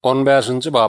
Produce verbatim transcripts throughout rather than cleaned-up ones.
on beşinji bab.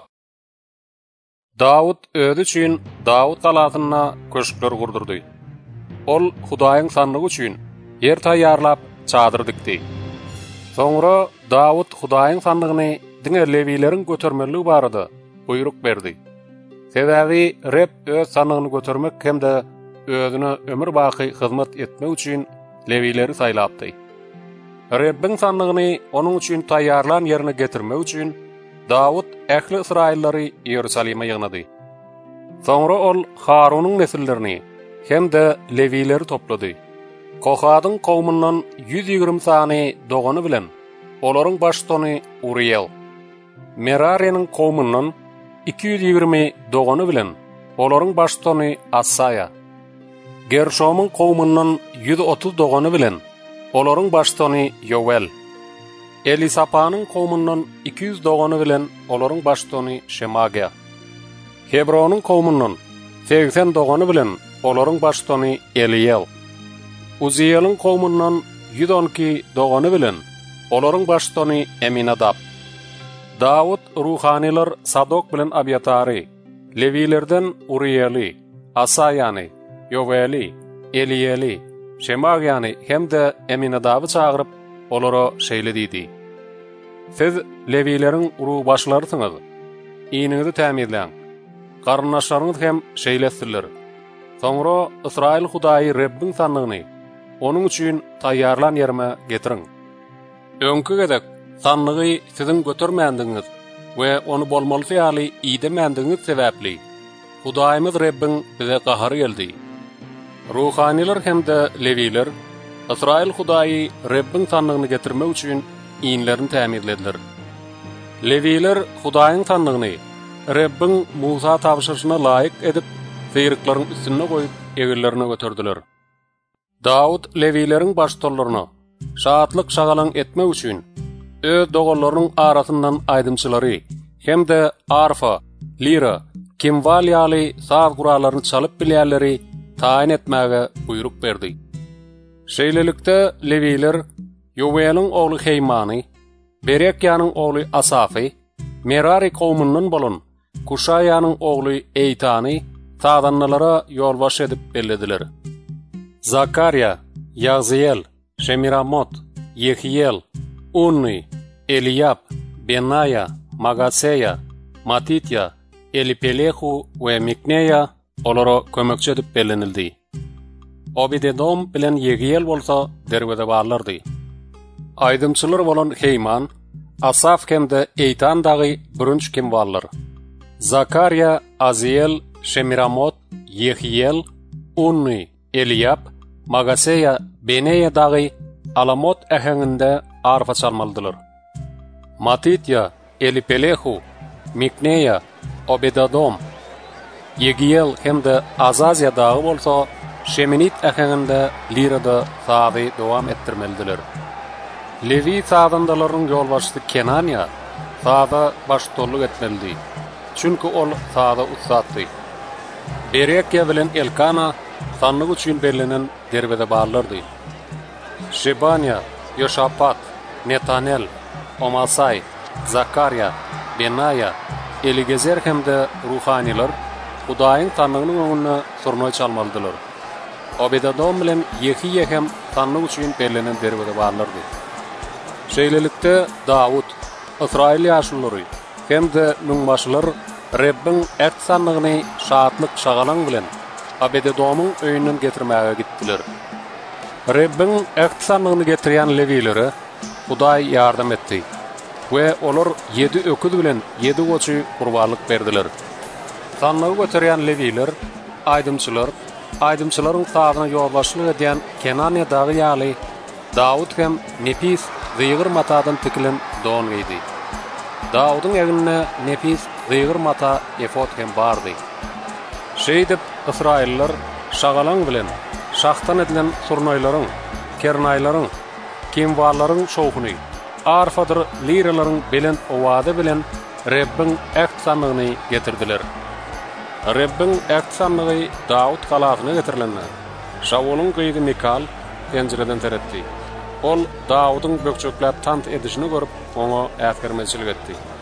Dawud ödü üçin Dawud talatyna köşkler gurdurdy. Ol Hudaýyň sanlygy üçin yer taýýarlap çadyr dikdi. Soňra Dawud Hudaýyň sanlygyny diňe Lewilerin götermeligi barada buyruk berdi. Sebäbi Reb öz sanlygyny götermek hemde özüne ömür baky hyzmat etmek üçin Lewileri saýlapdy. Rebbiň sanlygyny onuň üçin taýýarlan ýerine getirmek üçin Dawud ähli Israillary Ýerusalima ýygnady. Soňra ol Harunyň nesillerini hemde Lewileri toplady. Kohadyň kowmundan yüz ýigirmi sany dogany bilen olaryň başçysy Uriel. Merariýanyň kowmundan iki yüz ýigirmi dogany bilen olaryň başçysy Asaya. Gershomyň kowmundan yüz otuz dogany bilen olaryň başçysy Yoel. Elisapanyň kowmundan iki yüz dogany bilen olaryň başçysy Shemagia. Hebronyň kowmundan seksen dogany bilen olaryň başçysy Eliel. Uziýelyň kowmundan yüz on iki dogany bilen olaryň başçysy Eminadab. Dawud ruhaniler Sadok bilen Abiatary, Lewilerden Urieli, Asayany, Yoeli, Elieli, Shemagiany hemde Eminadaby çagyryp olara şeýledidi. Siz Lewilerin ruh başlarysyňyz. Iňiňizi tämirleň. Garnaşlaryňyz hem şeýletdirler. Soňra Israil Hudaýy Rebbiň sanlygyny onuň üçin taýýarlan ýerime getiriň. Öňkü gedek sanlygy siziň götermändiňiz we onu bolmaly ýaly iýdemändiňiz sebäpli Hudaýymyz Rebbiň bize gahar geldi. Ruhaniler hemde Lewiler Israil Hudaýy Rebbiň sanlygyny getirmek üçin iňlerini tämirlediler. Lewiler Hudaýyň sanlygyny Rebbiň Musa tabşyryşyna laýyk edip seyriklaryň üstüne goýup egillerine göterdiler. Dawud Lewilerin başçylaryny şahatlyk şagalan etmek üçin öz dogalarynyň arasyndan aýdymçylary hemde arfa, lira, kimval ýaly saz guralaryny çalyp bilýärleri taýin etmäge buyruk berdi. Şeýlelikde Lewiler Yoelyň ogly Heymany, Berekyanyň ogly Asafy, Merari kowmundan bolan Kuşaýanyň ogly Eytany taýdanlara ýolbaş edip bellediler. Zakariya, Yaziel, Shemiramot, Yehiel, Unni, Eliab, Benaya, Magaseya, Matitya, Elipelehu we Mikneya olara kömekçi edip bellenildi. Obededom bilen Yehiel bolsa derwede barlardy. Aýdymçylar bolan Heyman, Asaf hemde Eytan dagy birinji kimballar. Zakariya, Aziel, Shemiramot, Yehiel, Unni, Eliab, Magaseya, Benaya dagy alamot ähenginde arfa çalmalydylar. Matitya, Elipelehu, Mikneya, Obededom, Yehiel hemde Azazya dagy bolsa Sheminit ähenginde lirada sazy dowam etdirmelidiler. Lewi saýdandaryň ýolbaşçysy Kenania saýda başçylyk etmelidi. Çünki ol saýda ustatdy. Berekya bilen Elkana sanlygy üçin berlenen derbede barlardy. Shebania, Yoshafat, Netanel, Amasay, Zakariya, Benaya, Eligezer hemde ruhaniler Hudaýyň sanlygynyň öňünde surnoy çalmalydylar. Obededom bilen Yehiye hem sanlygy üçin berlenen derbede barlardy. Şeýlelikde Dawud, Israil ýaşulary hemde müňbaşylar Rebbiň ert sanlygyny şahatlyk şagalan bilen Obededomyň öýünden getirmäge gitdiler. Rebbiň ert sanlygyny getirýän Lewileri Hudaý ýardam etdi we olar yedi öküz bilen yedi goçy gurbanlyk berdiler. Sanlygy göterýän Lewiler aýdymçylar, aýdymçylaryň taýyna ýolbaşlyk edýän Kenania dagy ýaly Dawud hem nepis zygır matadan tikilen don giydi. Dawudyň egine nepis zygır mata efot hem bardy. Şeýdip Israiller şagalan bilen şahtan edilen surnoýlaryň, kernaýlaryň, kimwallaryň şowhuny, arfadyr liralaryň bilen owady bilen Rebbiň äht sanlygyny getirdiler. Rebbiň äht sanlygy Dawud kalasyna getirilendi. Şawulyň gyýdy Mikal penjereden teretdi. Ol Dawudyň bökçökläp tant edişini görüp oňa äsgermezçilik etdi.